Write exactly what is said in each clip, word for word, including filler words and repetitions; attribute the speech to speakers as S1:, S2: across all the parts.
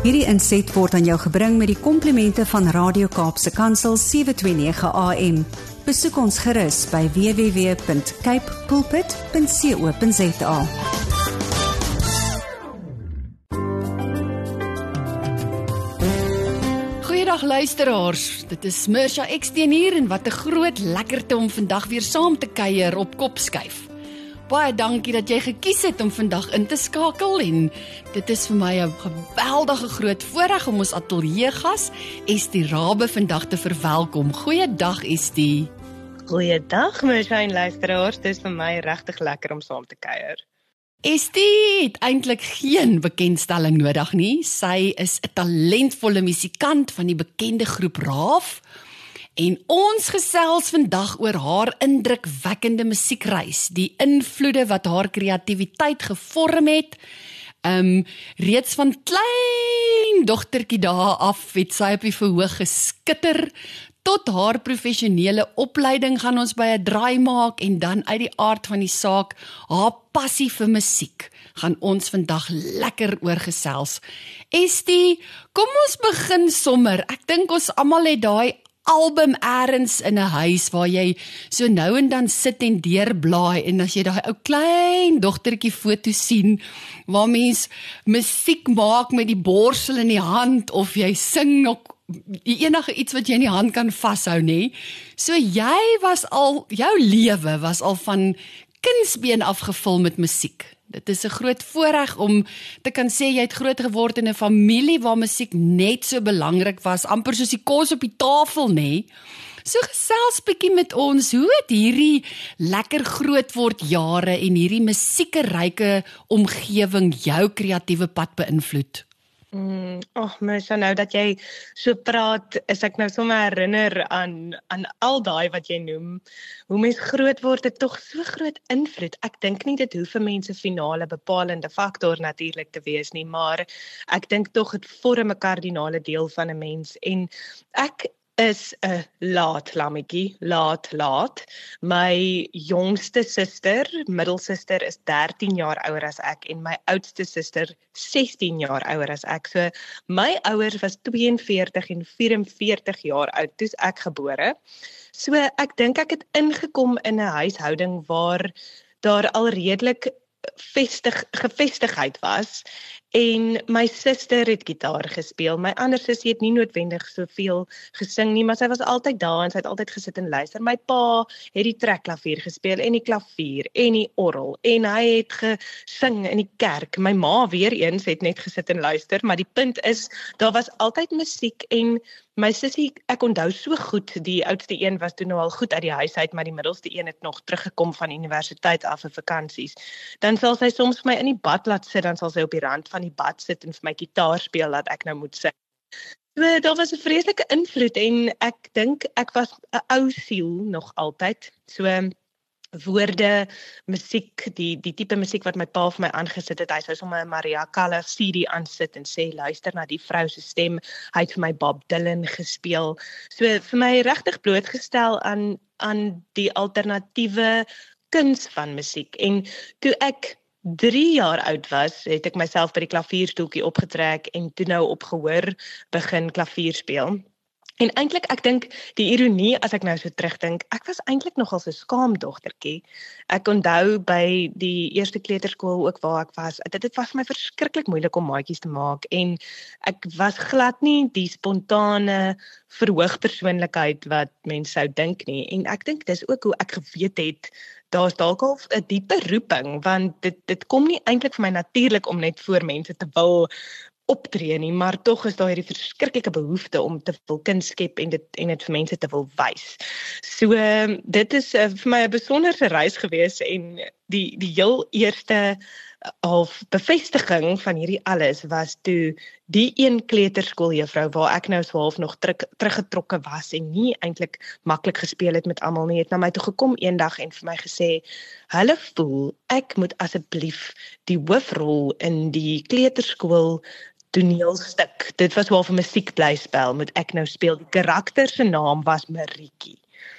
S1: Hierdie inset word aan jou gebring met die komplimente van Radio Kaapse Kansel sewe twee nege A M. Besoek ons gerus by w w w punt cape pulpit punt co punt za.
S2: Goeiedag luisteraars, dit is Mirsha Eksteen hier en wat 'n groot lekkerte om vandag weer saam te kuier op Kopskuif. Baie dankie dat jy gekies het om vandag in te skakel en dit is vir my 'n geweldige groot voorreg om ons ateljeegas Estie Rabbe vandag te verwelkom. Goeiedag Estie.
S3: Goeiedag Mirsha en luisteraars, dit is vir my regtig lekker om saam te kuier.
S2: Estie het eintlik geen bekendstelling nodig nie. Sy is 'n talentvolle musikant van die bekende groep Raaf. En ons gesels vandag oor haar indrukwekkende musiekreis, die invloede wat haar kreatiwiteit gevorm het. Um, reeds van klein dogtertjie daar af het sy op die verhoog geskitter. Tot haar professionele opleiding gaan ons by 'n draai maak en dan uit die aard van die saak, haar passie vir musiek, gaan ons vandag lekker oorgesels. Estie, kom ons begin sommer. Ek dink ons almal het daai album ergens in 'n huis waar jy so nou en dan sit en deurblaai en as jy daai ou klein dogtertjie foto sien waar mens musiek maak met die borsel in die hand of jy sing ook die enige iets wat jy in die hand kan vashou, nê. So jy was al, jou lewe was al van kindsbeen afgevul met musiek. Dit is 'n groot voorreg om te kan sê jy het groot geword in 'n familie waar musiek net so belangrik was, amper soos die kos op die tafel, nê. So gesels bietjie met ons, hoe het hierdie lekker groot word jare en hierdie musiekeryke omgewing jou kreatiewe pad beïnvloed?
S3: Mm, oh, Mirsha, nou dat jy so praat, is ek nou sommer herinner aan, aan al daai wat jy noem. Hoe mens groot word, het tog so groot invloed. Ek dink nie dit hoef 'n mens 'n finale bepalende faktor natuurlik te wees nie, maar ek dink tog dit vorm 'n kardinale deel van 'n mens. En ek is 'n laat lammetjie, laat, laat. My jongste suster, middelsuster, is dertien jaar ouer as ek en my oudste suster sestien jaar ouer as ek. So my ouers was twee en veertig en vyf en veertig jaar oud toe ek gebore. So ek dink ek het ingekom in 'n huishouding waar daar al redelik vestig, gevestigheid was. En my suster het gitaar gespeel. My ander sussie het nie noodwendig soveel gesing nie, maar sy was altyd daar en sy het altyd gesit en luister. My pa het die trekklavier gespeel en die klavier en die orgel en hy het gesing in die kerk. My ma weer eens het net gesit en luister, maar die punt is, daar was altyd musiek en my sussie, ek onthou so goed, die oudste een was toe nou al goed uit die huis uit, maar die middelste een het nog teruggekom van universiteit af vir vakansies. Dan sal sy soms vir my in die bad laat sit, dan sal sy op die rand van die bad sit en vir my gitaar speel, dat ek nou moet sing. So, daar was 'n vreeslike invloed en ek dink ek was 'n ou siel nog altyd. So, woorde, musiek, die, die tipe musiek wat my pa vir my aangesit het, hy sou sommer 'n Maria Callas C D aansit en sê, luister na die vrou se stem, hy het vir my Bob Dylan gespeel. So, vir my regtig blootgestel aan, aan die alternatiewe kuns van musiek. En toe ek drie jaar oud was, het ek myself by die klavierstoeltjie opgetrek en toe nou op gehoor begin klavier speel. En eintlik, ek dink, die ironie, as ek nou so terugdink, ek was eintlik nogal so skaam dogtertjie. Ek onthou by die eerste kleuterskool ook waar ek was, dit, dit was vir my verskriklik moeilik om maatjies te maak en ek was glad nie die spontane verhoogpersoonlikheid wat mense sou dink nie. En ek dink dis ook hoe ek geweet het, daar's dalk al 'n diepe roeping, want dit, dit kom nie eintlik vir my natuurlik om net voor mense te wil optree nie, maar tog is daar hierdie verskriklike behoefte om te wil kuns skep en dit en dit vir mense te wil wys. So dit is uh, vir my 'n besonderse reis gewees en die die heel eerste half bevestiging van hierdie alles was toe die een kleuterskooljuffrou waar ek nou so half nog terug, teruggetrokke was en nie eintlik maklik gespeel het met almal nie, het na my toe gekom eendag en vir my gesê, hulle voel ek moet asseblief die hoofrol in die kleuterskool toneelstuk, dit was wel vir musiekblyspel, moet ek nou speel, die karakter se naam was Marietjie.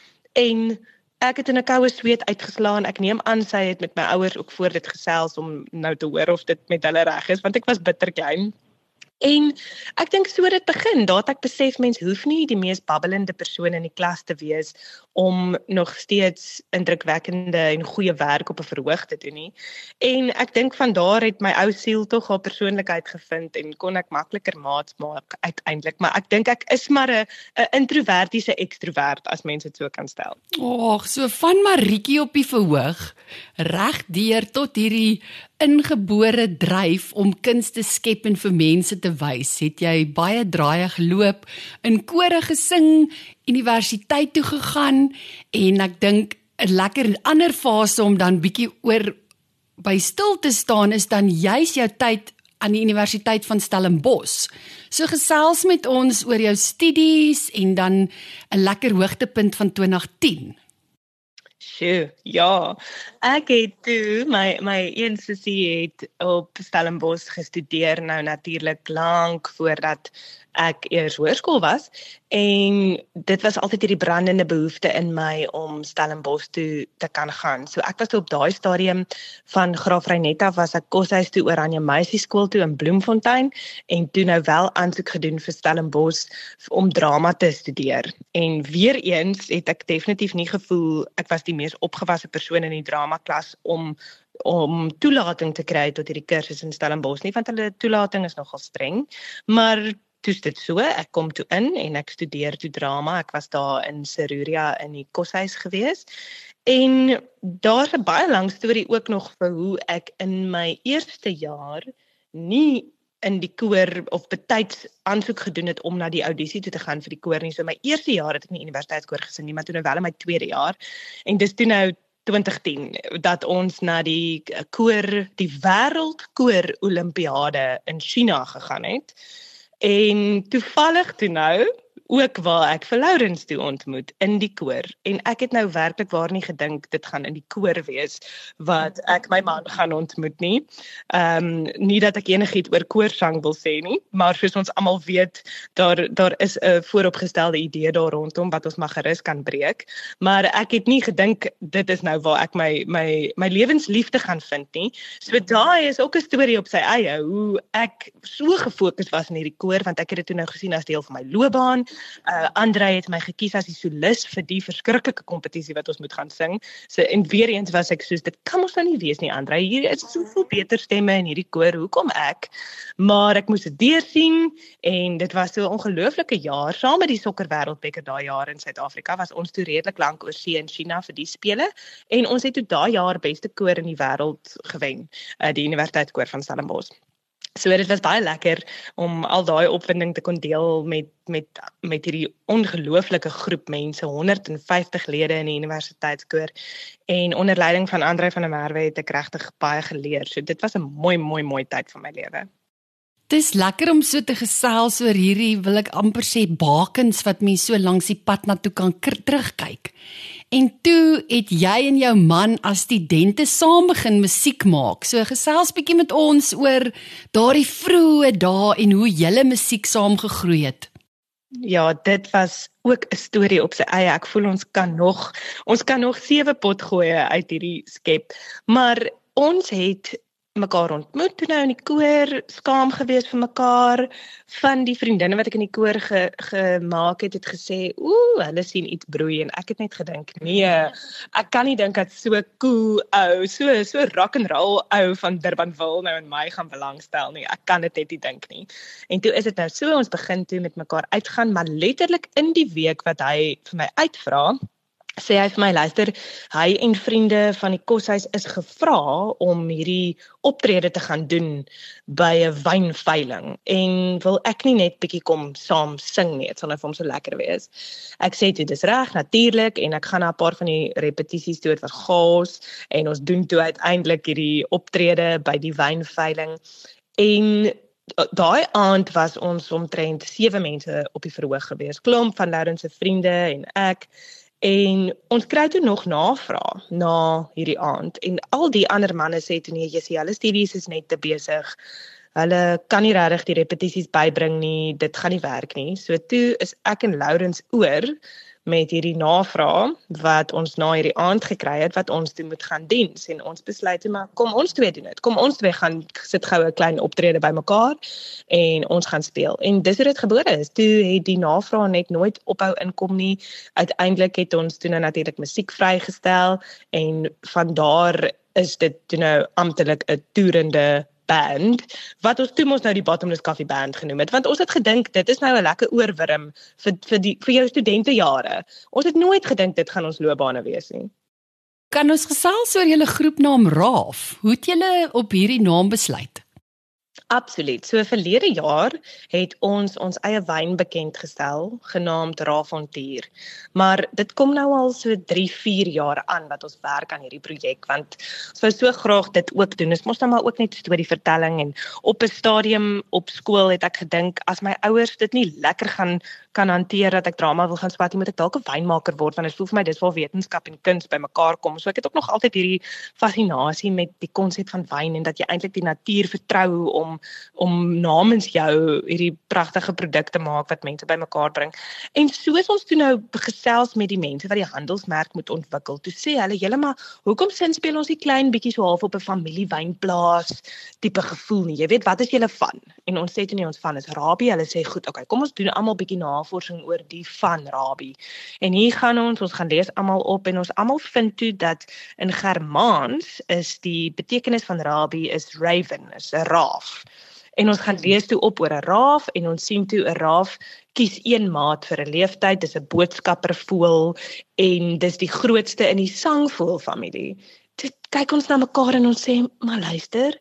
S3: En ek het in 'n koue sweet uitgeslaan, ek neem aan sy het met my ouers ook voor dit gesels om nou te hoor of dit met hulle reg is, want ek was bitter klein. En ek dink so dit begin, daar het ek besef mens hoef nie die mees babbelende persoon in die klas te wees om nog steeds indrukwekkende en goeie werk op 'n verhoog te doen nie. En ek dink van daar het my ou siel tog haar persoonlikheid gevind en kon ek makliker maats maak uiteindelik, maar ek dink ek is maar 'n 'n introvertiese ekstrovert as mense dit so kan stel.
S2: Ag, so van Marietjie op die verhoog reg deur tot hierdie ingebore dryf om kuns te skep en vir mense te wys, het jy baie draaie geloop, in kore gesing, universiteit toe gegaan, en ek dink 'n lekker ander fase om dan bietjie oor by stil te staan is dan juis jou tyd aan die Universiteit van Stellenbosch. So gesels met ons oor jou studies en dan 'n lekker hoogtepunt van twintig tien.
S3: Sjoe, ja. Ek het toe, my, my een sussie het op Stellenbosch gestudeer, nou natuurlik lank voordat ek eers hoërskool was, en dit was altyd hierdie brandende behoefte in my om Stellenbosch toe te kan gaan. So ek was toe op daai stadium van Graaf Reinet af, was ek koshuis toe Oranje Meisieskool toe in Bloemfontein, en toe nou wel aansoek gedoen vir Stellenbosch om drama te studeer. En weer eens het ek definitief nie gevoel ek was die mees opgewasse persoon in die dramaklas om om toelating te kry tot hierdie kursus in Stellenbosch nie, want hulle toelating is nogal streng, maar toe is dit so, ek kom toe in en ek studeer toe drama, ek was daar in Seruria in die koshuis gewees, en daar's 'n baie lang storie ook nog vir hoe ek in my eerste jaar nie in die koor of betyds aansoek gedoen het om na die audisie toe te gaan vir die koor nie. So my eerste jaar het ek nie universiteitskoor gesing nie, maar toe nou wel in my tweede jaar, en dis toe nou twintig tien dat ons na die koor, die wêreldkoor Olimpiade in China gegaan het. En toevallig toe nou, ook waar ek vir Lourens toe ontmoet, in die koor. En ek het nou werklik waar nie gedink, dit gaan in die koor wees, wat ek my man gaan ontmoet nie. Um, nie dat ek enigiets oor koorsang wil sê nie, maar soos ons almal weet, daar, daar is 'n vooropgestelde idee daar rondom, wat ons maar gerus kan breek. Maar ek het nie gedink, dit is nou waar ek my, my, my lewensliefde gaan vind nie. So daai is ook 'n storie op sy eie, hoe ek so gefokus was in hierdie koor, want ek het dit toe nou gesien as deel van my loopbaan. Uh, Andrei het my gekies as die solis vir die verskriklike kompetisie wat ons moet gaan sing. So, en weer eens was ek soos, dit kan ons nou nie wees nie, Andrei, hier is soveel beter stemme in hierdie koor, hoekom ek? Maar ek moes dit deursien, en dit was so 'n ongelooflike jaar, saam met die sokker wêreldbeker daai jaar in Suid-Afrika, was ons toe redelik lank oor see in China vir die spele, en ons het toe daai jaar beste koor in die wêreld gewen, uh, die Universiteitskoor van Stellenbosch. So dit was baie lekker om al daai opwinding te kon deel met met met hierdie ongelooflike groep mense, honderd en vyftig lede in die universiteitskoor, en onder leiding van Andrei van der Merwe het ek regtig baie geleer. So dit was 'n mooi mooi mooi tyd van my lewe.
S2: Dis lekker om so te gesels oor hierdie, wil ek amper sê, bakens wat mens so langs die pad na toe kan terugkyk. En toe het jy en jou man as studente saam begin musiek maak. So gesels bietjie met ons oor daardie vroeë dae en hoe julle musiek saam gegroei het.
S3: Ja, dit was ook 'n storie op sy eie. Ek voel ons kan nog, ons kan nog sewe pot gooi uit hierdie skep. Maar ons het mekaar ontmoet toe nou in die koor, skaam gewees vir mekaar. Van die vriendinne wat ek in die koor ge, gemaak het, het gesê, oeh, hulle sien iets broei, en ek het net gedink, nee, ek kan nie dink dat so cool ou, so so rock and roll ou van Durbanville nou in my gaan belangstel nie. Ek kan dit net nie dink nie. En toe is dit nou so, ons begin toe met mekaar uitgaan, maar letterlik in die week wat hy vir my uitvra, sê hy vir my, luister, hy en vriende van die koshuis is gevra om hierdie optrede te gaan doen by 'n wynveiling, en wil ek nie net bietjie kom saam sing nie, dit sal nou vir hom so lekker wees. Ek sê toe, dis reg, natuurlik, en ek gaan na 'n paar van die repetisies toe, dit was chaos, en ons doen toe uiteindelik hierdie optrede by die wynveiling, en daai aand was ons omtrent sewe mense op die verhoog gewees, klomp van Lourens se vriende en ek. En ons kry toe nog navraag na hierdie aand, en al die ander manne sê toe nee, jy sê, hulle studies is net te besig, hulle kan nie regtig die repetisies bybring nie, dit gaan nie werk nie. So toe is ek en Lourens oor met hierdie navraag wat ons na hierdie aand gekry het, wat ons toe moet gaan diens. En ons besluit toe, maar kom ons twee doen dit. Kom ons twee gaan sit gou 'n klein optrede by mekaar en ons gaan speel. En dis hoe dit gebore is. Toe het die navraag net nooit ophou inkom nie. Uiteindelik het ons toe nou natuurlik musiek vrygestel en van daar is dit toe nou amptelik 'n toerende band, wat ons toe mos nou die Bottomless Coffee Band genoem het, want ons het gedink, dit is nou 'n lekker oorwurm vir, vir, die, vir jou studentejare. Ons het nooit gedink dit gaan ons loopbane wees nie.
S2: Kan ons gesels oor julle groepnaam Raaf? Hoe het julle op hierdie naam besluit?
S3: Absoluut. So verlede jaar het ons ons eie wyn bekend gestel, genaamd Rafontier. Maar dit kom nou al so drie, vier jaar aan wat ons werk aan hierdie projek, want ons wou so graag dit ook doen. Ons moes nou maar ook net storievertelling en op 'n stadium op skool het ek gedink, as my ouers dit nie lekker gaan kan hanteer dat ek drama wil gaan swat, moet ek dalk 'n wynmaker word, want dit voel vir my dis waar wetenskap en kuns bymekaar kom. So ek het ook nog altyd hierdie fascinasie met die konsep van wyn en dat jy eintlik die natuur vertrou om om namens jou hierdie pragtige produkte maak wat mense bymekaar bring. En soos ons toe nou gesels met die mense wat die handelsmerk moet ontwikkel, toe sê hulle, julle maar, hoekom sin speel ons die klein bietjie so half op 'n familiewynplaas tipe gevoel nie? Jy weet, wat is julle van? En ons sê toe nie ons van is Rabie. Hulle sê goed, okay, kom ons doen almal bietjie navorsing oor die van Rabie. En hier gaan ons, ons gaan lees almal op en ons almal vind toe dat in Germaans is die betekenis van Rabie is raven, is 'n raaf. En ons gaan lees toe op oor 'n raaf en ons sien toe 'n raaf kies een maat vir 'n leeftyd, dis 'n boodskappervoël en dis die grootste in die sangvoëlfamilie. Toe kyk ons na mekaar en ons sê, maar luister,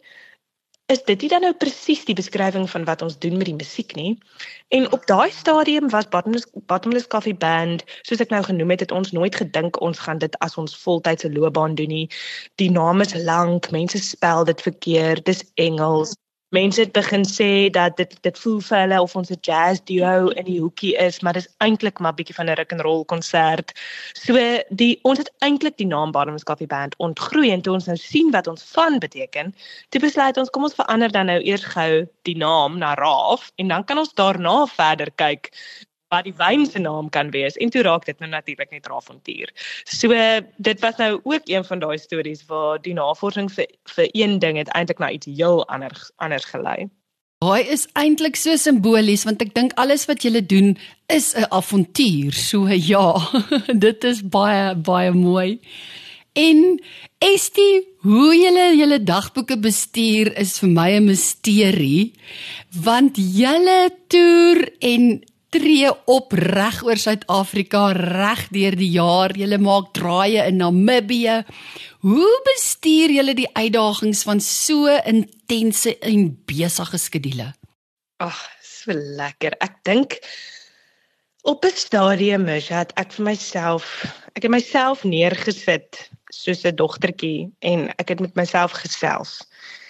S3: is dit nie dan nou presies die beskrywing van wat ons doen met die musiek nie? En op daai stadium was Bottomless, Bottomless Coffee Band, soos ek nou genoem het, het ons nooit gedink ons gaan dit as ons voltydse loopbaan doen nie. Die naam is lank, mense spel dit verkeerd, dis Engels. Mense het begin sê dat dit dit voel vir hulle of ons 'n jazz duo in die hoekie is, maar dis eintlik maar bietjie van 'n rock and roll konsert. So die ons het eintlik die naam Bottomless Coffee Band ontgroei en toe ons nou sien wat ons van beteken, toe besluit ons kom ons verander dan nou eers gou die naam na Raaf en dan kan ons daarna verder kyk wat die wyn se naam kan wees, en toe raak dit nou natuurlik net Rafontier. So, dit was nou ook een van daai stories waar die navorsing vir, vir een ding het eintlik na iets heel anders, anders gelei.
S2: Daai is eintlik so simbolies, want ek dink alles wat julle doen is 'n avontuur, so ja, dit is baie, baie mooi. En Estie, hoe julle julle dagboeke bestuur is vir my 'n misterie, want julle toer en tree op reg oor Suid-Afrika, reg deur die jaar. Julle maak draaie in Namibië. Hoe bestuur julle die uitdagings van so intense en besige skedule?
S3: Ag, so lekker. Ek dink op 'n stadium is dat ek vir myself, ek het myself neergesit soos 'n dogtertjie en ek het met myself gesels.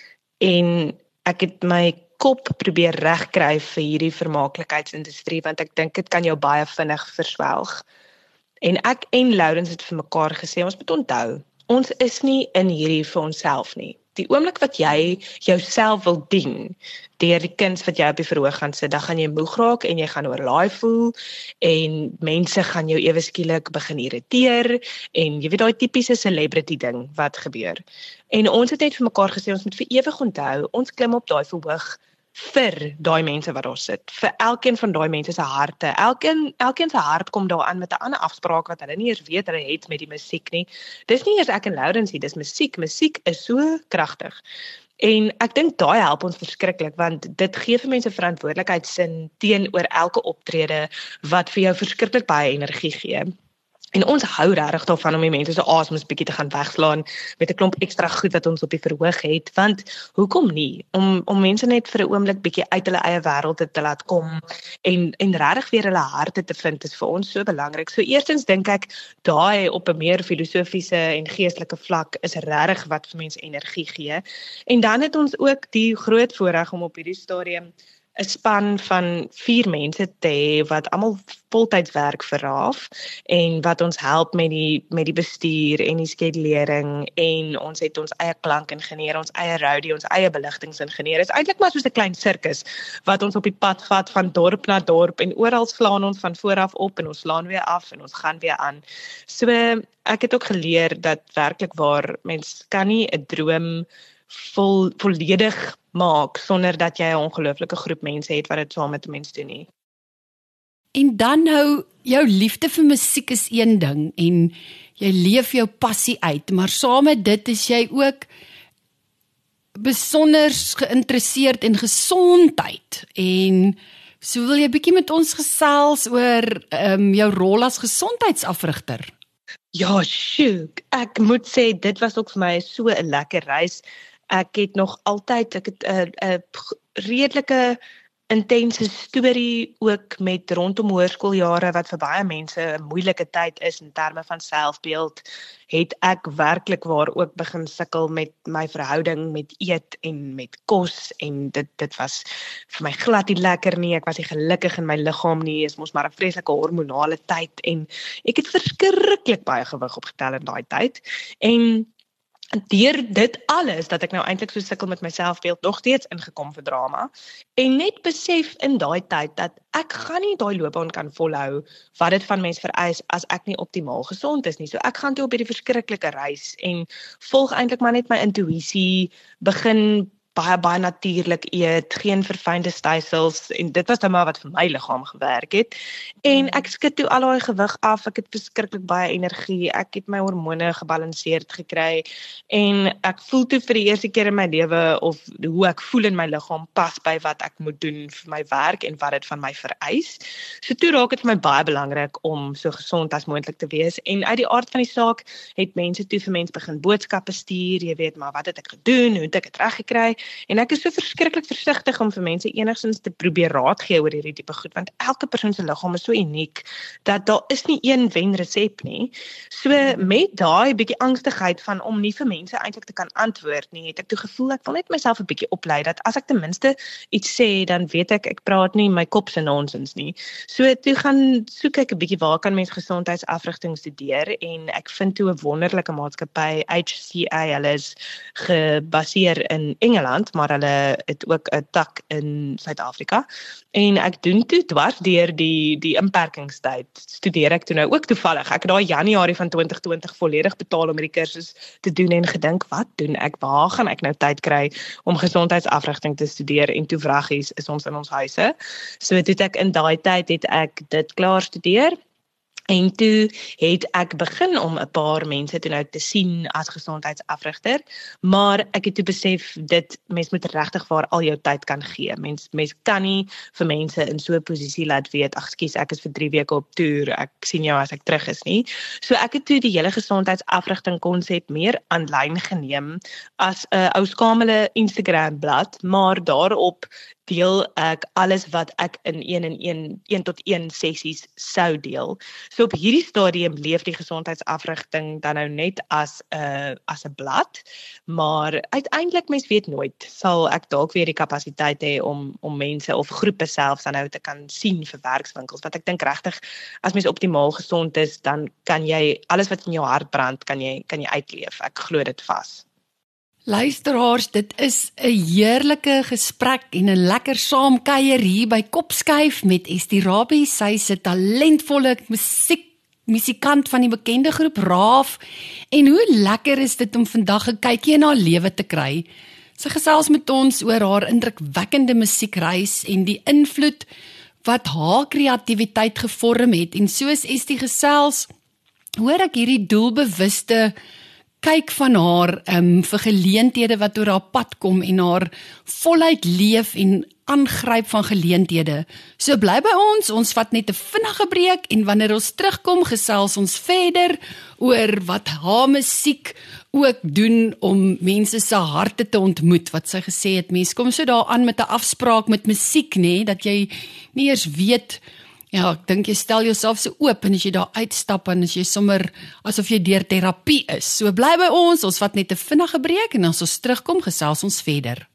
S3: En ek het my kop probeer regkry vir hierdie vermaaklikheidsindustrie, want ek dink dit kan jou baie vinnig verswelg. En ek en Lourens het vir mekaar gesê, ons moet onthou, ons is nie in hierdie vir onsself nie. Die oomblik wat jy jouself wil dien, deur die kuns wat jy op die verhoog gaan sit, dan gaan jy moeg raak en jy gaan oorlaai voel en mense gaan jou ewe skielik begin irriteer en jy weet daai tipiese celebrity ding wat gebeur. En ons het net vir mekaar gesê, ons moet vir ewig onthou, ons klim op daai verhoog vir daai mense wat daar sit, vir elkeen van daai mense se harte. Elkeen elkeen se hart kom daar aan met 'n ander afspraak wat hulle nie eens weet hulle het met die musiek nie. Dis nie eers ek en Lourens nie, dis musiek. Musiek is so kragtig. En ek dink daai help ons verskriklik, want dit gee vir mense verantwoordelikheidsin teenoor elke optrede wat vir jou verskriklik baie energie gee. En ons hou regtig daarvan om die mense se asems bietjie te gaan wegslaan met 'n klomp ekstra goed wat ons op die verhoog het, want hoekom nie? Om om mense net vir 'n oomblik bietjie uit hulle eie wêrelde te laat kom en en regtig weer hulle harte te vind is vir ons so belangrik. So eerstens dink ek daai op 'n meer filosofiese en geestelike vlak is regtig wat vir mense energie gee. En dan het ons ook die groot voorreg om op hierdie stadium 'n span van vier mense te hê wat almal voltyds werk vir Raaf en wat ons help met die met die bestuur en die skedulering en ons het ons eie klankingenieur, ons eie roadie, ons eie beligtingingenieur. Dit is eintlik maar soos 'n klein sirkus wat ons op die pad vat van dorp na dorp en oral slaan ons van voor af op en ons slaan weer af en ons gaan weer aan. So ek het ook geleer dat werklik waar mens kan nie 'n droom vol volledig maak sonder dat jy 'n ongelooflike groep mense het wat dit saam met 'n mens doen nie.
S2: En dan nou, jou liefde vir musiek is een ding en jy leef jou passie uit, maar saam met dit is jy ook besonder geïnteresseerd in gesondheid. En so wil jy bietjie met ons gesels oor um, jou rol as gesondheidsafrigter?
S3: Ja, sjoek. Ek moet sê dit was ook vir my so 'n lekker reis. Ek het nog altyd ek het 'n 'n redelike intense storie ook met rondom hoërskooljare wat vir baie mense 'n moeilike tyd is in terme van selfbeeld, het ek werklik waar ook begin sukkel met my verhouding met eet en met kos en dit dit was vir my glad nie lekker nie. Ek was nie gelukkig in my liggaam nie. Dit mos maar 'n vreeslike hormonale tyd en ek het verskriklik baie gewig opgetel in daai tyd. En deur dit alles, dat ek nou eintlik so sukkel met my selfbeeld, nog steeds ingekom vir drama, en net besef in daai tyd, dat ek gaan nie daai loopbaan kan volhou, wat dit van mens vereis, as ek nie optimaal gesond is nie. So ek gaan toe op hierdie verskriklike reis, en volg eintlik maar net my intuïsie, begin baie, baie natuurlik eet, geen verfynde stysels, en dit was nou maar wat vir my liggaam gewerk het, en ek skit toe al daai gewig af, ek het verskriklik baie energie, ek het my hormone gebalanseerd gekry, en ek voel toe vir die eerste keer in my lewe, of hoe ek voel in my liggaam, pas by wat ek moet doen vir my werk, en wat dit van my vereis. So toe raak dit vir my baie belangrik, om so gesond as moontlik te wees, en uit die aard van die saak, het mense toe vir mense begin boodskappe stuur, jy weet maar, wat het ek gedoen, hoe het ek het reg gekry, en ek is so verskriklik versigtig om vir mense enigstens te probeer raad gee oor hierdie tipe goed, want elke persoon se liggaam is so uniek, dat daar is nie een wen resep nie. So met daai bietjie angstigheid van om nie vir mense eintlik te kan antwoord nie, het ek toe gevoel, ek wil net myself 'n bietjie oplei, dat as ek ten minste iets sê, dan weet ek, ek praat nie my kop se nonsens nie. So toe gaan soek ek 'n bietjie waar kan mens gesondheidsafrigting studeer, en ek vind toe 'n wonderlike maatskappy, H C A, hulle is gebaseer in Engeland, maar hulle het ook 'n tak in Suid-Afrika, en ek doen toe dwars deur die die inperkingstyd, studeer ek toe nou ook toevallig, ek het daai Januarie van twintig twintig volledig betaal om hierdie kursus te doen, en gedink, wat doen ek, waar gaan ek nou tyd kry om gesondheidsafrigting te studeer, en toe vragies is ons in ons huise, so het ek in daai tyd, het ek dit klaar studeer, en toe het ek begin om 'n paar mense toe nou te sien as gesondheidsafrigter, maar ek het toe besef, dit, mens moet regtig waar al jou tyd kan gee. Mens, mens kan nie vir mense in so 'n posisie laat weet, ag skus, ek is vir drie weke op toer, ek sien jou as ek terug is nie. So ek het toe die hele gesondheidsafrigting konsep meer aanlyn geneem as 'n ou skamele Instagram blad, maar daarop deel ek alles wat ek in een en een, een tot een sessies sou deel. So op hierdie stadium leef die gesondheidsafrigting dan nou net as 'n uh, as 'n blad, maar uiteindelik, mens weet nooit, sal ek dalk weer die kapasiteit hê om om mense of groepe selfs dan nou te kan sien vir werkswinkels, wat ek dink regtig, as mens optimaal gesond is, dan kan jy alles wat in jou hart brand, kan jy kan jy uitleef. Ek glo dit vas.
S2: Luisteraars, dit is 'n heerlike gesprek en 'n lekker saamkuier hier by Kopskuif met Estie Rabie. Sy is 'n talentvolle musiek musikant van die bekende groep Raaf. En hoe lekker is dit om vandag 'n kykie in haar lewe te kry. Sy gesels met ons oor haar indrukwekkende musiekreis en die invloed wat haar kreatiwiteit gevorm het. En soos Estie gesels, hoor ek hierdie doelbewuste kyk van haar um, vir geleenthede wat oor haar pad kom en haar voluit leef en aangryp van geleenthede. So bly by ons, ons vat net 'n vinnige breek en wanneer ons terugkom, gesels ons verder oor wat haar musiek ook doen om mense se harte te ontmoet, wat sy gesê het, mense kom so daaraan met 'n afspraak met musiek, nê, dat jy nie eers weet. Ja, ek dink jy stel jouself so oop en as jy daar uitstap en as jy sommer asof jy deur terapie is. So bly by ons, ons vat net 'n vinnige breek en as ons terugkom gesels ons verder.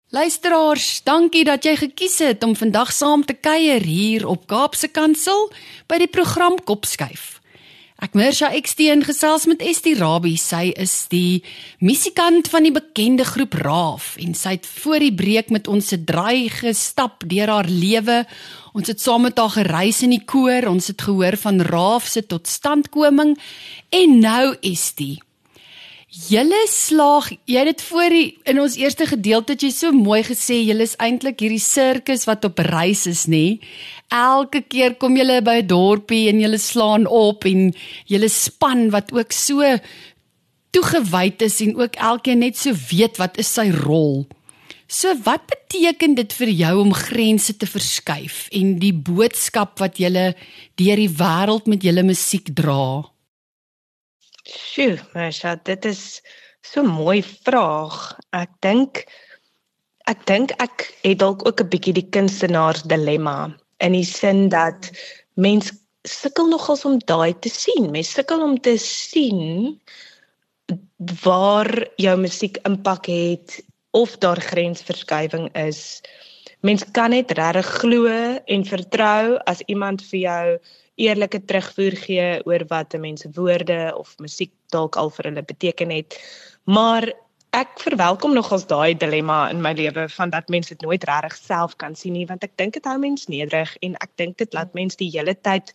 S2: Luisteraars, dankie dat jy gekies het om vandag saam te kuier hier op Kaapse Kansel by die program Kopskuif. Ek Mirsha Eksteen gesels met Estie Rabie. Sy is die musikant van die bekende groep Raaf en sy het voor die breek met ons se draai gestap deur haar lewe. Ons het saam met haar gereis in die koor, ons het gehoor van Raaf se totstandkoming en nou Estie. Julle slaag, jy het dit voor die, in ons eerste gedeelte het jy so mooi gesê, julle is eintlik hierdie sirkus wat op reis is, nie? Elke keer kom julle by 'n dorpie en julle slaan op en julle span wat ook so toegewyd is en ook elkeen net so weet wat is sy rol. So wat beteken dit vir jou om grense te verskuif en die boodskap wat julle deur die wêreld met julle musiek dra?
S3: Sjoe, Mirsha, dit is so 'n mooi vraag. Ek dink ek dink ek het dalk ook 'n bietjie die kunstenaars dilemma in die sin dat mens sukkel nogals om daai te sien. Mens sukkel om te sien waar jou musiek impak het of daar grensverskuiving is. Mens kan net regtig glo en vertrou as iemand vir jou eerlike terugvoer gee oor wat 'n mens se woorde of musiek dalk al vir hulle beteken het. Maar ek verwelkom nogals daai dilemma in my lewe van dat mens dit nooit regtig self kan sien nie, want ek dink dit hou mens nederig en ek dink dit laat mens die hele tyd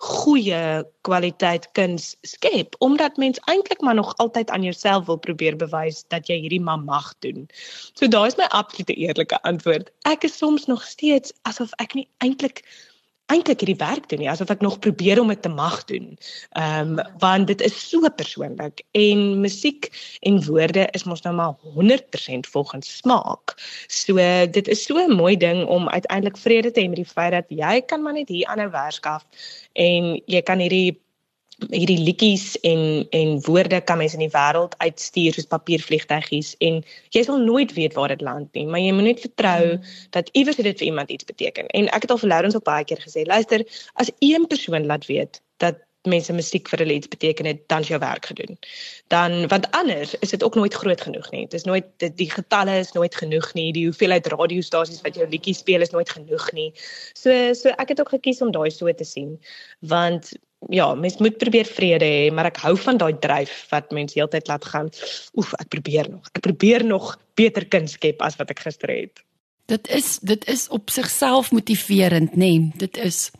S3: goeie kwaliteit kuns skep, omdat mens eintlik maar nog altyd aan jouself wil probeer bewys dat jy hierdie maar mag doen. So daai is my absolute eerlike antwoord. Ek is soms nog steeds asof ek nie eintlik eintlik hierdie werk doen nie, asof ek nog probeer om dit te mag doen. Um, want dit is so persoonlik en musiek en woorde is mos nou maar honderd persent volgens smaak. So dit is so 'n mooi ding om uiteindelik vrede te hê met die feit dat jy kan maar net hier aanhou werskaf en jy kan hierdie hierdie liedjies en en woorde kan mense in die wêreld uitstuur soos papiervliegtuigies en jy sal nooit weet waar dit land nie, maar jy moet net vertrou mm. dat iewers dit vir iemand iets beteken. En ek het al vir Lourens ook baie keer gesê, luister, as een persoon laat weet dat mense musiek vir hulle iets beteken het, dan is jou werk gedoen. Dan, want anders is dit ook nooit groot genoeg nie. Dit is nooit, die, die getalle is nooit genoeg nie, die hoeveelheid radiostasies wat jou liedjies speel is nooit genoeg nie. So, so ek het ook gekies om daai so te sien, want ja, mens moet probeer vrede hê, maar ek hou van daai dryf wat mens heeltyd laat gaan. Oef, ek probeer nog. Ek probeer nog beter kuns skep as wat ek gister het.
S2: Dit is dit is op sigself motiverend, nê? Nee, dit is.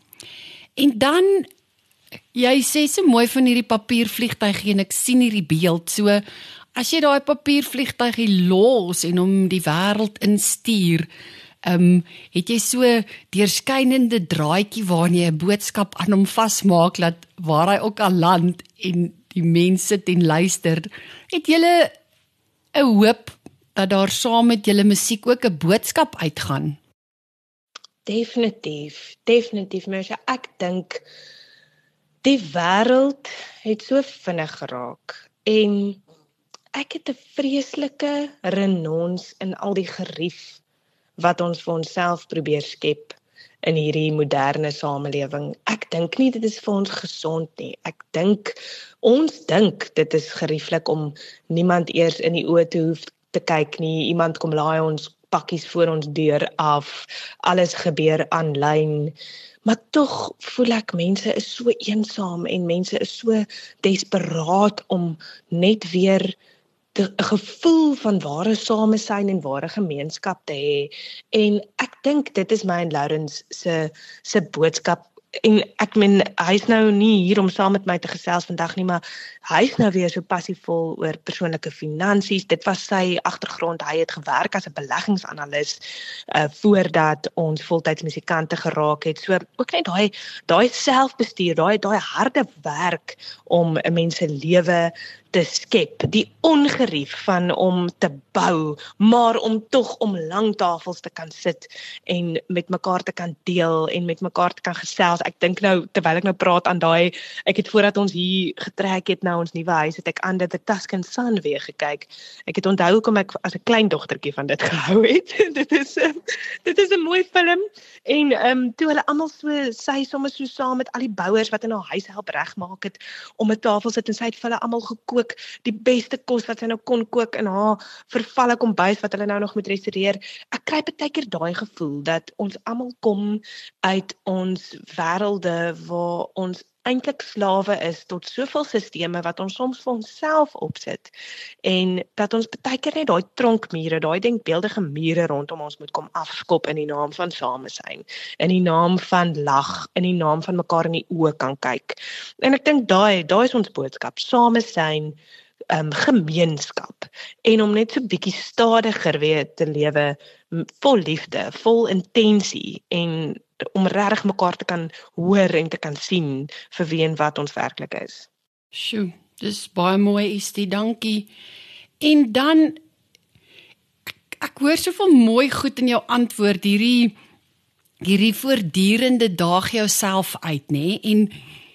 S2: En dan jy sê so mooi van hierdie papiervliegtuigie en ek sien hierdie beeld. So as jy daai papiervliegtuigie los en hom die wêreld instuur, Um, het jy so deurskynende draadjie waarin jy 'n boodskap aan hom vasmaak, laat waar hy ook al land en die mense sit en luister, het julle 'n hoop dat daar saam met julle musiek ook 'n boodskap uitgaan?
S3: Definitief, definitief, Mirsha. Ek dink die wêreld het so vinnig geraak en ek het 'n vreeslike renons in al die gerief wat ons vir onsself probeer skep in hierdie moderne samelewing. Ek dink nie dit is vir ons gesond nie. Ek dink, ons dink dit is gerieflik om niemand eers in die oë te hoef te kyk nie. Iemand kom laai ons pakkies voor ons deur af. Alles gebeur aanlyn. Maar tog voel ek mense is so eensaam en mense is so desperaat om net weer 'n gevoel van ware samesyn en ware gemeenskap te hê. En ek dink dit is my en Lourens se se boodskap. En ek meen, hy is nou nie hier om saam met my te gesels vandag nie, maar hy is nou weer so passievol oor persoonlike finansies. Dit was sy agtergrond. Hy het gewerk as 'n beleggingsanalis uh, voordat ons voltyds musikante geraak het. So ook net daai daai selfbestuur, daai daai harde werk om 'n mens se lewe te skep, die ongerief van om te bou, maar om tog om lang tafels te kan sit en met mekaar te kan deel en met mekaar te kan gesels. Ek dink nou, terwyl ek nou praat aan daai, ek het voordat ons hier getrek het na ons nuwe huis, het ek aan dit The Tuscan Sun weer gekyk. Ek het onthou hoekom ek as 'n klein dogtertjie van dit gehou het. dit is dit is 'n mooi film en ehm um, toe hulle almal so sy sommer so saam met al die bouers wat in haar huis help regmaak het om 'n tafel sit en sy het vir hulle almal gekook kook die beste kos wat sy nou kon kook in haar vervalle kombuis wat hulle nou nog moet restaureer. Ek kry baie keer daai gevoel dat ons almal kom uit ons wêrelde waar ons eintlik slawe is tot soveel sisteme wat ons soms vir onsself opsit en dat ons baie keer net daai tronkmure, daai denkbeeldige mure rondom ons moet kom afskop in die naam van samesyn, in die naam van lag, in die naam van mekaar in die oë kan kyk. En ek dink daai, daai is ons boodskap, samesyn, um, gemeenskap en om net so bietjie stadiger weer te lewe, vol liefde, vol intensie en om regtig mekaar te kan hoor en te kan sien vir wie en wat ons werklik is.
S2: Sjoe, dis baie mooi is die, dankie. En dan, ek hoor soveel mooi goed in jou antwoord, hierdie, hierdie voortdurende daag jouself uit, nê? En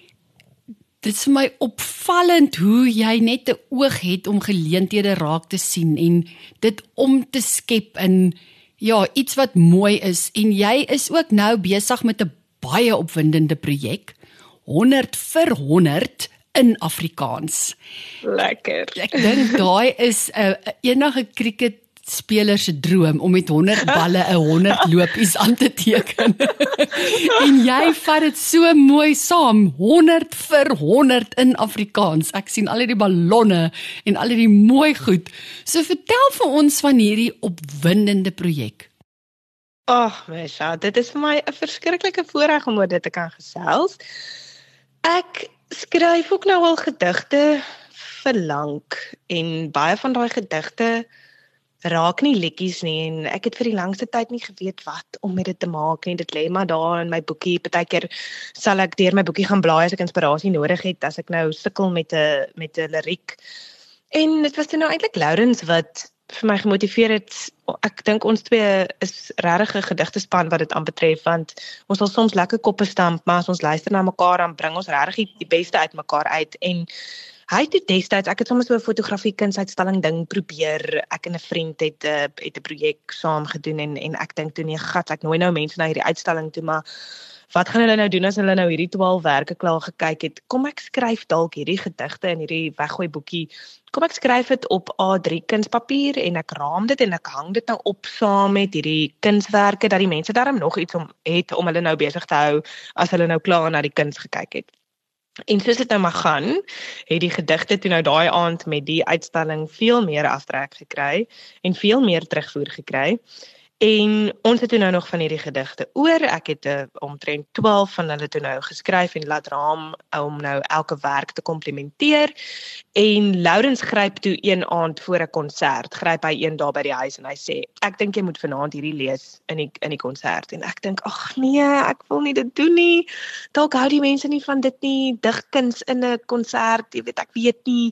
S2: dit is vir my opvallend hoe jy net 'n oog het om geleenthede raak te sien en dit om te skep in ja, iets wat mooi is, en jy is ook nou besig met 'n baie opwindende projek, honderd vir honderd in Afrikaans.
S3: Lekker.
S2: Ek dink daai is 'n uh, enige cricketspeler se droom om met honderd balle 'n honderd lopies aan te teken. En jy vat dit so mooi saam, honderd vir honderd in Afrikaans. Ek sien al die ballonne en al die mooi goed. So vertel vir ons van hierdie opwindende projek.
S3: Ag, oh, Mesha, dit is vir my 'n verskriklike voorreg om oor dit te kan gesels. Ek skryf ook nou al gedigte vir lank en baie van daai gedigte raak nie liedjies nie en ek het vir die langste tyd nie geweet wat om met dit te maak nie. Dit lê maar daar in my boekie. Partykeer sal ek deur my boekie gaan blaai as ek inspirasie nodig het, as ek nou sukkel met 'n met 'n liriek. En dit was toe nou eintlik Lourens wat vir my gemotiveer het. Ek dink ons twee is regtig 'n gedigtespan wat dit aanbetref, want ons sal soms lekker koppe stamp, maar as ons luister na mekaar dan bring ons regtig die, die beste uit mekaar uit. En hy het destyds, ek het soms so 'n fotografie kunsuitstalling ding probeer. Ek en 'n vriend het 'n uh, het 'n projek saam gedoen en en ek dink toe nee, gat, ek nooi nou mense na hierdie uitstalling toe, maar wat gaan hulle nou doen as hulle nou hierdie twaalf werke klaar gekyk het? Kom ek skryf dalk hierdie gedigte in hierdie weggooi boekie. Kom ek skryf dit op A drie kunspapier en ek raam dit en ek hang dit nou op saam met hierdie kunswerke dat die mense daarom nog iets om het om hulle nou besig te hou as hulle nou klaar na die kuns gekyk het. En soos dit nou maar gaan, het die gedigte toe nou daai aand met die uitstalling veel meer aftrek gekry en veel meer terugvoer gekry. En ons het toe nou nog van hierdie gedigte oor. Ek het uh, omtrent twaalf van hulle toe nou geskryf en laat raam om nou elke werk te komplimenteer. En Lourens gryp toe een aand voor 'n konsert, gryp hy een daar by die huis en hy sê, ek dink jy moet vanaand hierdie lees in die in die konsert. En ek dink, ag nee, ek wil nie dit doen nie. Dalk hou die mense nie van dit nie, digkuns in 'n konsert, jy weet, ek weet nie.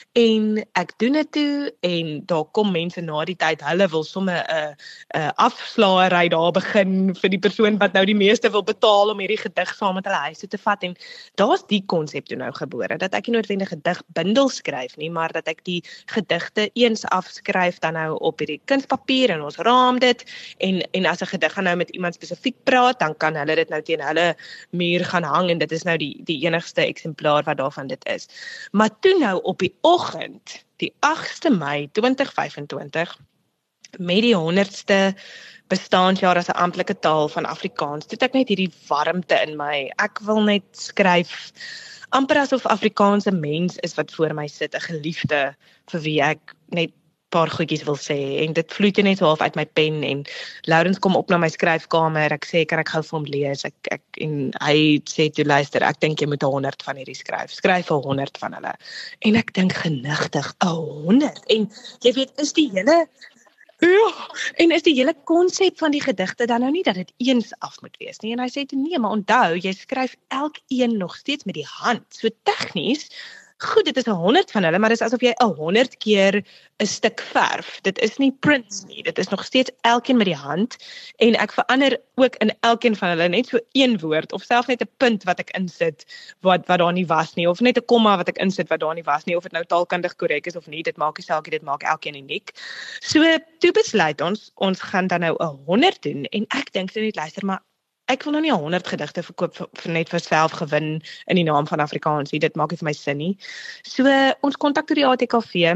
S3: En ek doen dit toe en daar kom mense na die tyd, hulle wil sommer 'n 'n afslaaery daar begin vir die persoon wat nou die meeste wil betaal om hierdie gedig saam met hulle huis toe te vat. En daar's die konsep toe nou gebore, dat ek nie noodwendig 'n gedigbundel skryf nie, maar dat ek die gedigte eens afskryf dan nou op hierdie kunspapier en ons raam dit. En en as 'n gedig gaan nou met iemand spesifiek praat, dan kan hulle dit nou teen hulle muur gaan hang en dit is nou die die enigste eksemplaar wat daarvan dit is. Maar toe nou op die oggend, die agste Mei twintig vyf en twintig, met die honderdste bestaanjaar as 'n amptelike taal van Afrikaans, het ek net hierdie warmte in my. Ek wil net skryf amper asof Afrikaans 'n mens is wat voor my sit, 'n geliefde vir wie ek net paar goedjies wil sê. En dit vloei net so half uit my pen en Lourens kom op na my skryfkamer. Ek sê kan ek gou vir hom lees. Ek ek en hy sê toe luister, ek dink jy moet honderd van hierdie skryf. Skryf vir honderd van hulle. En ek dink genigtig, honderd. En jy weet, is die hele Ja, en is die hele konsep van die gedigte dan nou nie dat dit eens af moet wees nie. En hy sê toe nee, maar onthou, jy skryf elkeen nog steeds met die hand. So tegnies, goed, dit is 'n honderd van hulle, maar dit is asof jy 'n honderd keer 'n stuk verf. Dit is nie prints nie, dit is nog steeds elkeen met die hand. En ek verander ook in elkeen van hulle net so een woord, of selfs net 'n punt wat ek insit, wat, wat daar nie was nie, of net 'n komma wat ek insit wat daar nie was nie, of dit nou taalkundig korrek is of nie, dit maak nie saak, dit maak elkeen uniek. So, toe besluit ons, ons gaan dan nou 'n honderd doen, en ek dink net, luister, maar ek wil nou nie honderd gedigte verkoop vir, vir net vir self gewin in die naam van Afrikaans nie, dit maak nie vir my sin nie. So, ons kontak toe die A T K V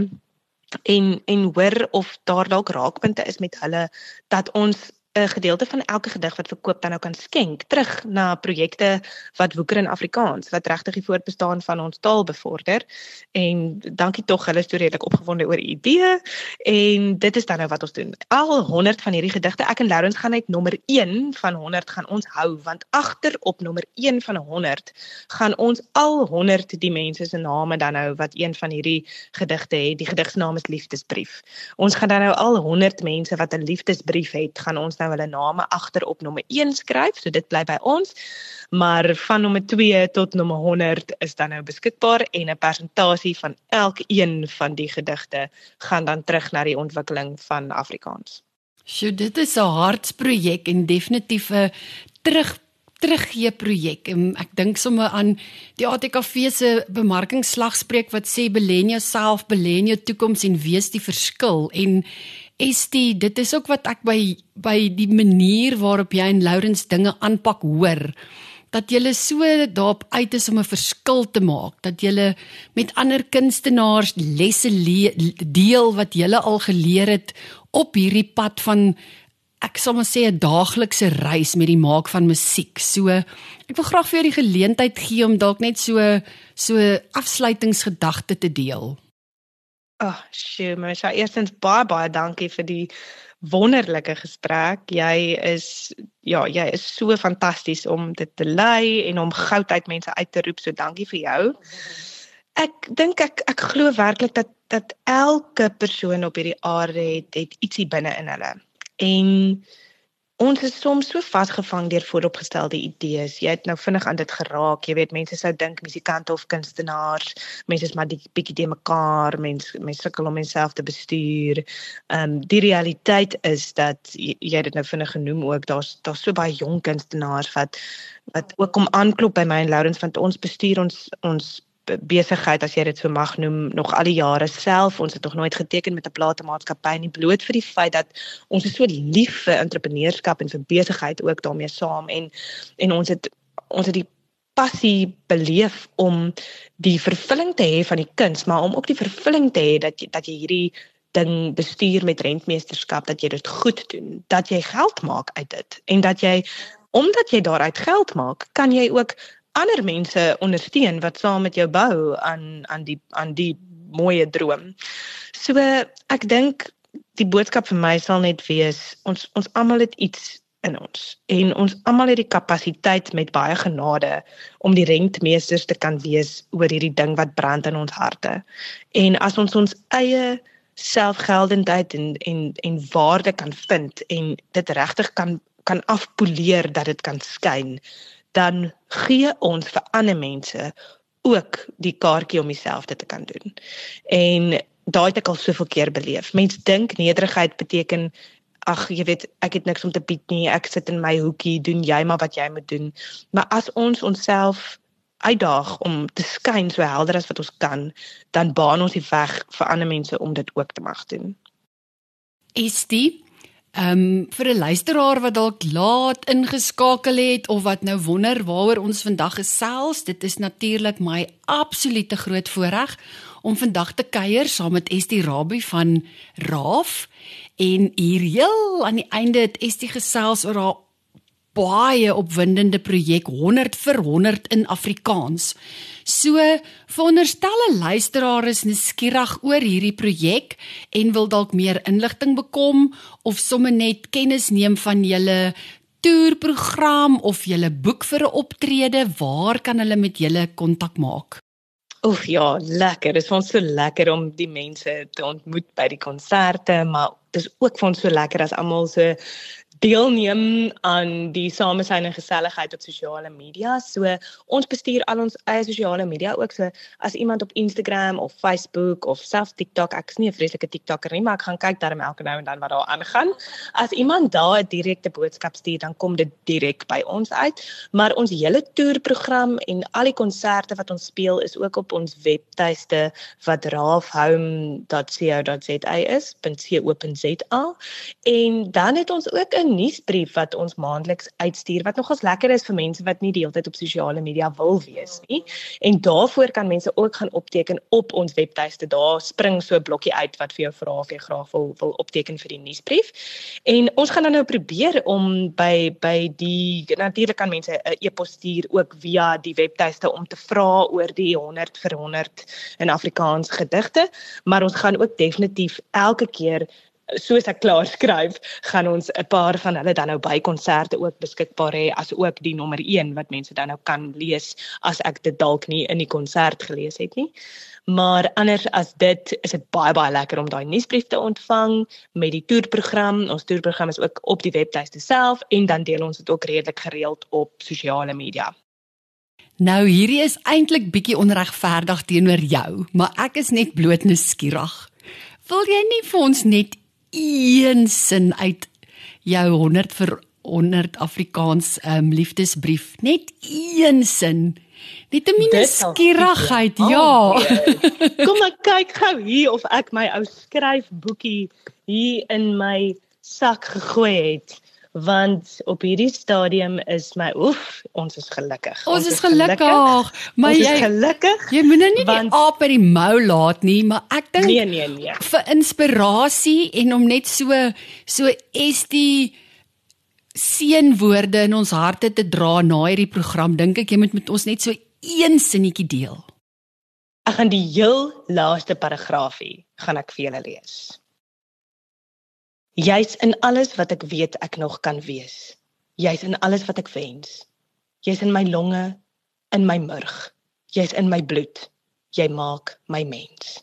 S3: en, en hoor of daar dalk raakpunte is met hulle, dat ons 'n gedeelte van elke gedig wat verkoop dan nou kan skenk, terug na projekte wat woeker in Afrikaans, wat regtig die voortbestaan van ons taal bevorder, en dankie tog, hulle is toe redelik opgewonde oor die idee, en dit is dan nou wat ons doen. Al honderd van hierdie gedigte, ek en Lourens gaan uit nommer een van honderd gaan ons hou, want agter op nommer een van honderd gaan ons al honderd die mense se name dan nou, wat een van hierdie gedigte het, die gedig se naam is Liefdesbrief. Ons gaan dan nou al honderd mense wat 'n liefdesbrief het, gaan ons nou hulle name agter op nommer een skryf, so dit bly by ons, maar van nommer twee tot nommer honderd is dan nou beskikbaar, en 'n persentasie van elkeen van die gedigte gaan dan terug na die ontwikkeling van Afrikaans.
S2: So dit is 'n hartsprojek en definitief 'n terug teruggee projek. En ek dink sommer aan die A T K V se bemarkingsslagspreuk wat sê belen jouself, belen jou toekoms en wees die verskil. En Estie, dit is ook wat ek by by die manier waarop jy en Lourens dinge aanpak hoor, dat julle so daarop uit is om 'n verskil te maak, dat julle met ander kunstenaars lesse deel wat julle al geleer het op hierdie pad van, ek sal maar sê, 'n daaglikse reis met die maak van musiek. So, ek wil graag vir jou die geleentheid gee om dalk net so so afsluitingsgedagte te deel.
S3: Ag, oh, sjoe, Marsha, eerstens baie baie dankie vir die wonderlike gesprek. Jy is ja, jy is so fantasties om dit te lei en om goud uit mense uit te roep, so dankie vir jou. Ek dink ek ek glo werklik dat dat elke persoon op hierdie aarde het, het ietsie binne in hulle. En ons is soms so vasgevang deur vooropgestelde idees. Jy het nou vinnig aan dit geraak. Jy weet, mense sou dink musikante of kunstenaars, mense is maar die bietjie te mekaar, mense mense sukkel om homself te bestuur. Ehm um, die realiteit is dat jy, jy het dit nou vinnig genoem ook, daar's daar's so baie jong kunstenaars wat wat ook kom aanklop by my en Lourens, want ons bestuur ons ons besigheid, as jy dit so mag noem, nog al die jare self. Ons het nog nooit geteken met 'n platemaatskappy nie, bloot vir die feit dat ons is so lief vir entrepreneurskap en vir besigheid ook daarmee saam, en en ons het ons het die passie beleef om die vervulling te hê van die kuns, maar om ook die vervulling te hê dat jy, dat jy hierdie ding bestuur met rentmeesterskap, dat jy dit goed doen, dat jy geld maak uit dit, en dat jy, omdat jy daaruit geld maak, kan jy ook ander mense ondersteun wat saam met jou bou aan aan die aan die mooie droom. So ek dink die boodskap vir my sal net wees, ons ons almal het iets in ons, en ons almal het die kapasiteit met baie genade om die rentmeesters te kan wees oor hierdie ding wat brand in ons harte. En as ons ons eie selfgeldendheid en en en waarde kan vind en dit regtig kan kan afpoleer dat dit kan skyn, dan gee ons vir ander mense ook die kaartjie om dieselfde te kan doen. En daai het ek al soveel keer beleef. Mense dink nederigheid beteken, ag, jy weet, ek het niks om te bied nie, ek sit in my hoekie, doen jy maar wat jy moet doen. Maar as ons onsself uitdaag om te skyn so helder as wat ons kan, dan baan ons die weg vir ander mense om dit ook te mag doen.
S2: Estie, Um, vir 'n luisteraar wat dalk laat ingeskakel het of wat nou wonder waaroor ons vandag gesels, dit is natuurlik my absolute groot voorreg om vandag te kuier saam met Estie Rabie van Raaf, en hier heel aan die einde het Estie gesels oor haar baie opwindende projek honderd vir honderd in Afrikaans. So, veronderstel 'n luisteraar is nuuskierig oor hierdie projek en wil dalk meer inligting bekom of sommer net kennis neem van julle toerprogram of julle boek vir 'n optrede, waar kan hulle met julle kontak maak?
S3: Oef, ja, lekker. Dit is vir ons so lekker om die mense te ontmoet by die konserte, maar dit is ook vir ons so lekker as almal so deelneem aan die samesyn en geselligheid op sosiale media. So ons bestuur al ons eie sosiale media ook. So as iemand op Instagram of Facebook of selfs TikTok, ek is nie 'n vreeslike TikToker nie, maar ek gaan kyk daarom elke nou en dan wat daar aangaan. As iemand daar 'n direkte boodskap stuur, dan kom dit direk by ons uit. Maar ons hele toerprogram en al die konserte wat ons speel is ook op ons webtuiste wat raafhome dot co dot za is, .co.za. En dan het ons ook 'n 'n nuusbrief wat ons maandeliks uitstuur wat nogals lekker is vir mense wat nie die hele tyd op sosiale media wil wees nie. En daarvoor kan mense ook gaan opteken op ons webtuiste. Daar spring so 'n blokkie uit wat vir jou vra of jy graag wil wil opteken vir die nuusbrief. En ons gaan dan nou probeer om by by die natuurlik kan mense 'n e-pos stuur ook via die webtuiste om te vra oor die honderd vir honderd in Afrikaans gedigte, maar ons gaan ook definitief elke keer soos ek klaar skryf, gaan ons 'n paar van hulle dan nou by konserte ook beskikbaar hê, as ook die nommer een wat mense dan nou kan lees as ek dit dalk nie in die konsert gelees het nie. Maar anders as dit, is dit baie baie lekker om daai nuusbrief te ontvang met die toerprogram. Ons toerprogram is ook op die webtuiste self en dan deel ons dit ook redelik gereeld op sosiale media.
S2: Nou hierdie is eintlik bietjie onregverdig teenoor jou, maar ek is net bloot nuuskierig. Wil jy nie vir ons net een sin uit jou honderd vir honderd Afrikaans um, liefdesbrief, net een sin, net 'n nuuskierigheid, ja.
S3: Oh, kom ek kyk gou hier of ek my ou skryfboekie hier in my sak gegooi het, want op hierdie stadium is my, oef, ons is gelukkig.
S2: Ons, ons is gelukkig, gelukkig. Maar
S3: ons
S2: jy,
S3: is gelukkig.
S2: Jy moet nou nie want, die aap by die mou laat nie, maar ek dink
S3: nee, nee, nee.
S2: vir inspirasie en om net so, so is die seënwoorde in ons harte te dra na hierdie program, dink ek jy moet met ons net so een sinnetjie deel.
S3: Ek gaan die heel laaste paragraafie gaan ek vir julle lees. Jy's in alles wat ek weet ek nog kan wees. Jy's in alles wat ek wens. Jy's in my longe, in my murg. Jy's in my bloed. Jy maak my mens.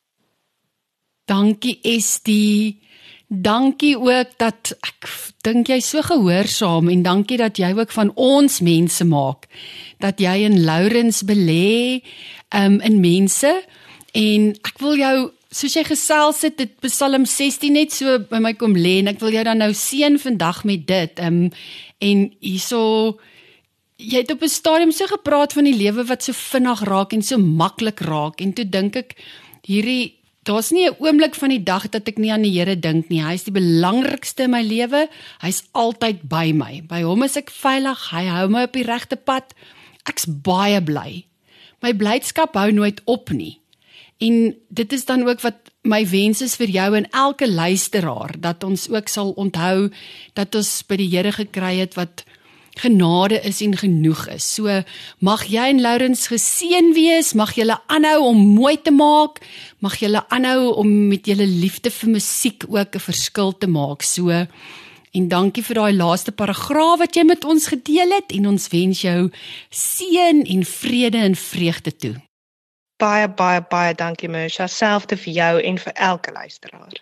S2: Dankie Estie. Dankie ook dat ek dink jy so gehoorsaam en dankie dat jy ook van ons mense maak. Dat jy in Lourens belê um, in mense en ek wil jou, soos jy gesels het, dit Psalm sestien net so by my kom lê en ek wil jou dan nou seën vandag met dit. Um, en hierso, jy het op 'n stadium so gepraat van die lewe wat so vinnig raak en so maklik raak en toe dink ek hierdie daar's nie 'n oomblik van die dag dat ek nie aan die Here dink nie. Hy is die belangrikste in my lewe. Hy's altyd by my. By hom is ek veilig. Hy hou my op die regte pad. Ek's baie bly. My blydskap hou nooit op nie. En dit is dan ook wat my wens is vir jou en elke luisteraar, dat ons ook sal onthou dat ons by die Here gekry het wat genade is en genoeg is. So mag jy en Lourens geseën wees, mag julle aanhou om mooi te maak, mag julle aanhou om met julle liefde vir musiek ook 'n verskil te maak. So, en dankie vir daai laaste paragraaf wat jy met ons gedeel het en ons wens jou seën en vrede en vreugde toe.
S3: Baie, baie, baie dankie Mersha, selfde vir jou en vir elke luisteraar.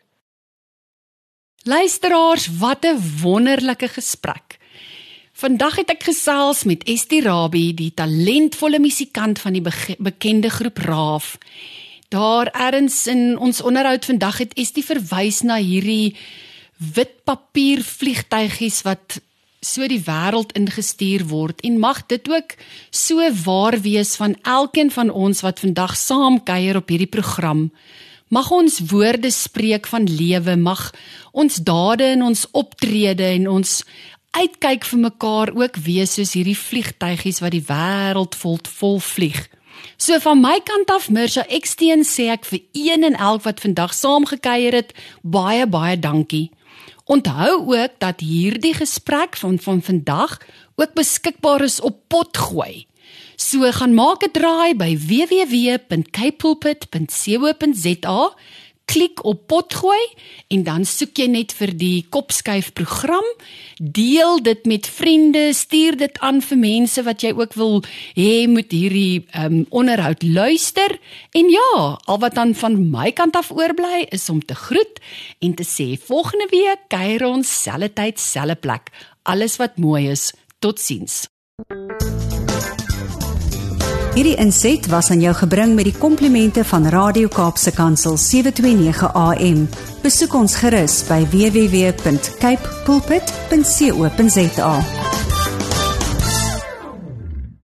S2: Luisteraars, wat 'n wonderlike gesprek. Vandag het ek gesels met Estie Rabie, die talentvolle musikant van die bekende groep Raaf. Daar ergens in ons onderhoud vandag het Estie verwys na hierdie wit papier vliegtuigies wat so die wêreld ingestuur word en mag dit ook so waar wees van elkeen van ons wat vandag saam kuier op hierdie program. Mag ons woorde spreek van lewe, mag ons dade en ons optrede en ons uitkyk vir mekaar ook wees soos hierdie vliegtuigies wat die wêreld vol, vol vlieg. So van my kant af, Mersha Eksteen, sê ek vir een en elk wat vandag saamgekuier het, baie, baie dankie. Onthou ook dat hierdie gesprek van, van vandag ook beskikbaar is op Potgooi. So gaan maak 'n draai by w w w punt cape pulpit punt co punt z a, klik op Potgooi en dan soek jy net vir die Kopskuif program, deel dit met vriende, stuur dit aan vir mense wat jy ook wil hê moet hierdie um, onderhoud luister, en ja, al wat dan van my kant af oorbly is om te groet en te sê volgende week kuier ons selfde tyd, selfde plek. Alles wat mooi is, totsiens.
S1: Hierdie inset was aan jou gebring met die komplimente van Radio Kaapse Kansel sewe twee nege A M. Besoek ons gerus by w w w punt cape pulpit punt co punt z a.